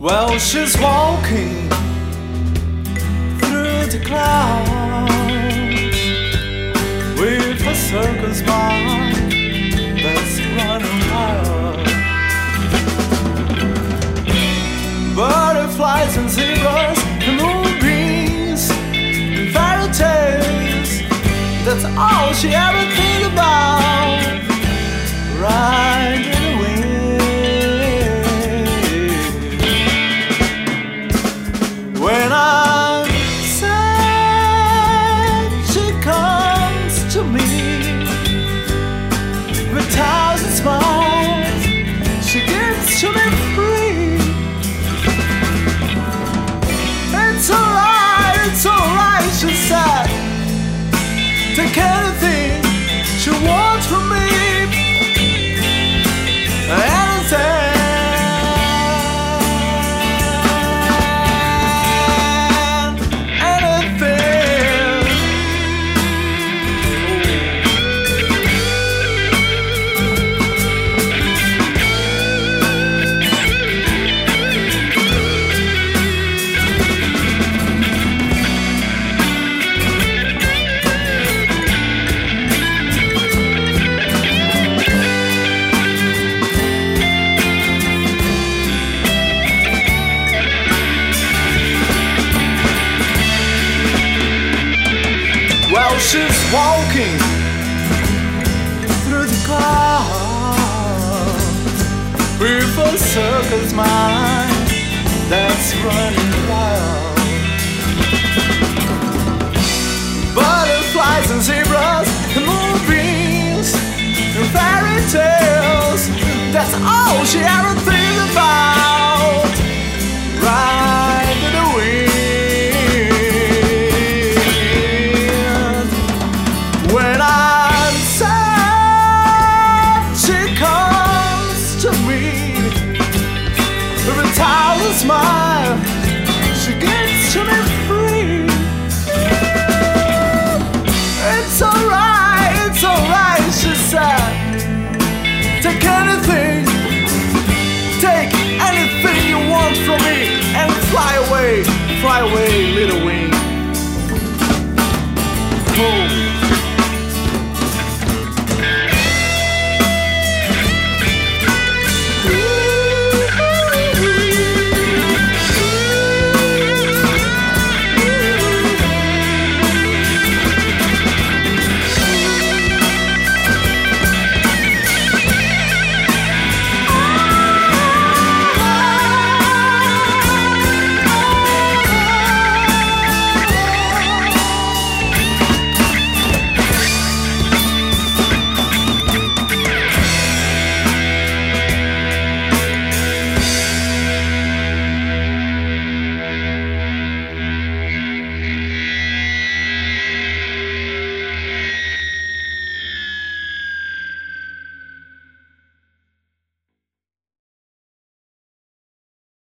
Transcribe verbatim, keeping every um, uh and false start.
Well, she's walking through the clouds with a circus mind that's running wild. Butterflies and zebras and moonbeams and fairy tales, that's all she ever think about. Right in the wind. When I'm sad, she comes to me with thousand smiles. She gives to me free. It's alright, it's alright, she said. Take anything she wants from me. Anything. She's walking through the clouds with a circus mind that's running wild. Butterflies and zebras and moonbeams and fairy tales, that's all she ever thinks about. Right in the wind. When I'm sad, she comes to me with a thousand smiles. She gives to me free. It's alright, it's alright, she said. Take anything, take anything you want from me and fly away, fly away, little wind.